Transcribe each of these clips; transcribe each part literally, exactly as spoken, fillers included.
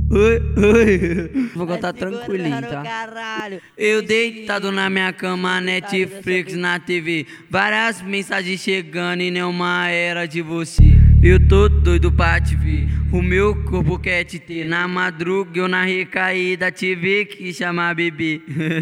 Oi, oi. Vou contar Vai tranquilinho, segurando, tá? caralho. Eu deitado na minha cama, Netflix na T V. Várias mensagens chegando e nenhuma era de você. Eu tô doido pra te ver, o meu corpo quer te ter. Na madruga eu na recaída tive que chamar bebê.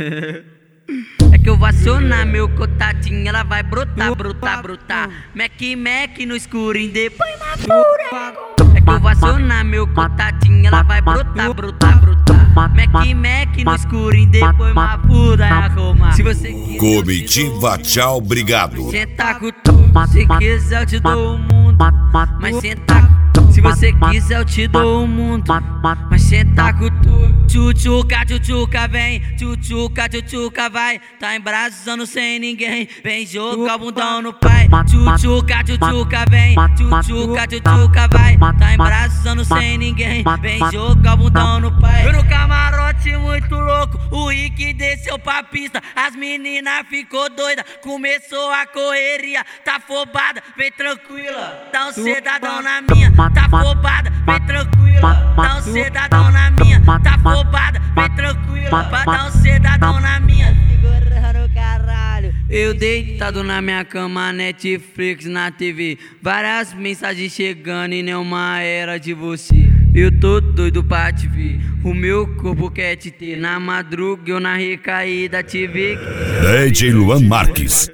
É que eu vou acionar meu contatinho, ela vai brotar, brotar, brotar. Mac, Mac no escurinho, depois na pura. É que eu vou acionar meu contatinho, ela vai brotar, brotar, brotar. Mac, Mac no escurinho, depois uma pura arrumar. Se você quiser, Comitiva, tchau, obrigado. senta com tudo, se quiser eu te dou o mundo. Mas senta, se você quiser eu te dou o mundo. Mas senta com tudo. Tchutchuca, tchutchuca, vem. Tchutchuca, tchutchuca, vai. Tá embraçando sem ninguém. Vem jogar o bundão no pai. Tchutchuca, tchutchuca, vem. Tchutchuca, tchutchuca, vai. Tá embraçando sem ninguém. Vem jogar o bundão no pai. Eu no camarote muito louco. O Rick desceu pra pista. As meninas ficou doida. Começou a correria. Tá afobada, vem tranquila. Dá um sedadão na minha. Tá afobada, vem tranquila. Dá um sedadão na minha. Tá afobada, vem tranquila. Pra dar um sedadão na minha. Segurando, caralho. Eu deitado na minha cama, Netflix na T V. Várias mensagens chegando e nenhuma era de você. Eu tô doido pra te ver, o meu corpo quer te ter. Na madruga eu na recaída tive que... D J Luan Marques.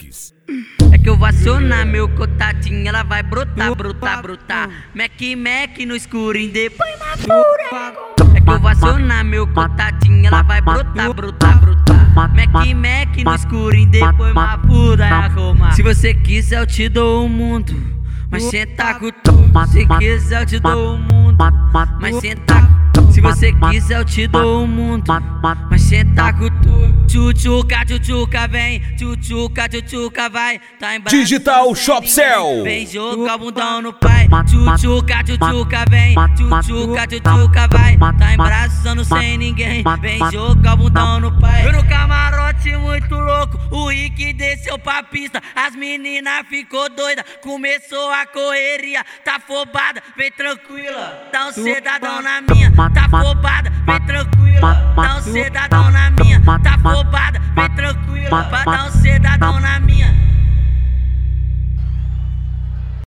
É que eu vou acionar meu contatinho, ela vai brotar, brotar, brotar. Mac, Mac no escurinho, depois na pura. É que eu vou acionar meu contatinho, ela vai brotar, brotar, brotar. Mac, Mac no escurinho, depois uma pura arrumar. Se você quiser eu te dou o mundo, mas senta com tudo. Se quiser eu te dou o mundo, mas senta. Se você quiser eu te dou o mundo, mas senta com tudo. Tchutchuca, tchutchuca, vem. Tchutchuca, tchutchuca, vai. Tá embaixo. Digital Shop Cell. Vem jogar o bundão no pai. Tchutchuca, tchutchuca, vem. Tchutchuca, tchutchuca, vai. Tá embraçando sem ninguém. Vem jogar o bundão no pai. Eu no camarote muito louco. O Rick desceu pra pista. As meninas ficou doida. Começou a correria. Tá afobada, vem tranquila. Dá um sedadão na minha. Tá afobada, vem tranquila. Dá um sedadão na minha. Tá afobada, vem tranquila. Pra dar um sedadão na minha.